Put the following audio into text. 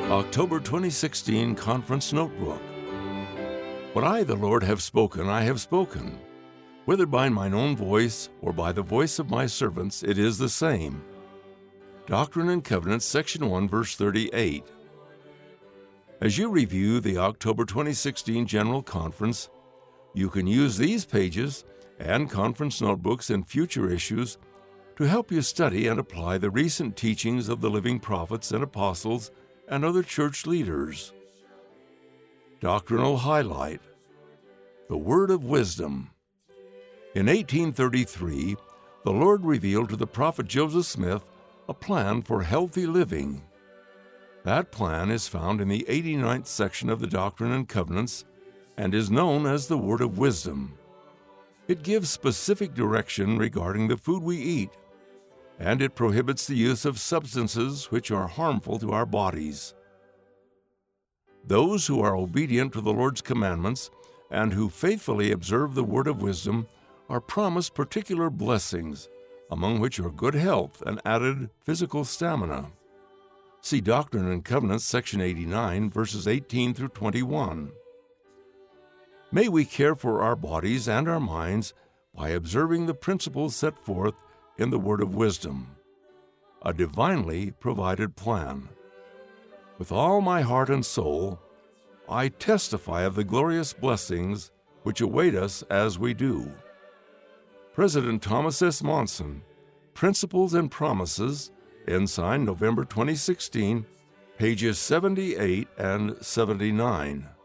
October 2016 Conference Notebook. What I, the Lord, have spoken, I have spoken. Whether by mine own voice or by the voice of my servants, it is the same. Doctrine and Covenants, Section 1, verse 38. As you review the October 2016 General Conference, you can use these pages and conference notebooks in future issues to help you study and apply the recent teachings of the living prophets and apostles and other church leaders. Doctrinal highlight: the Word of Wisdom. In 1833, the Lord revealed to the prophet Joseph Smith a plan for healthy living. That plan is found in the 89th section of the Doctrine and Covenants and is known as the Word of Wisdom. It gives specific direction regarding the food we eat, and it prohibits the use of substances which are harmful to our bodies. Those who are obedient to the Lord's commandments and who faithfully observe the Word of Wisdom are promised particular blessings, among which are good health and added physical stamina. See Doctrine and Covenants, section 89, verses 18 through 21. May we care for our bodies and our minds by observing the principles set forth in the Word of Wisdom, a divinely provided plan. With all my heart and soul, I testify of the glorious blessings which await us as we do. President Thomas S. Monson, Principles and Promises, Ensign, November 2016, pages 78 and 79.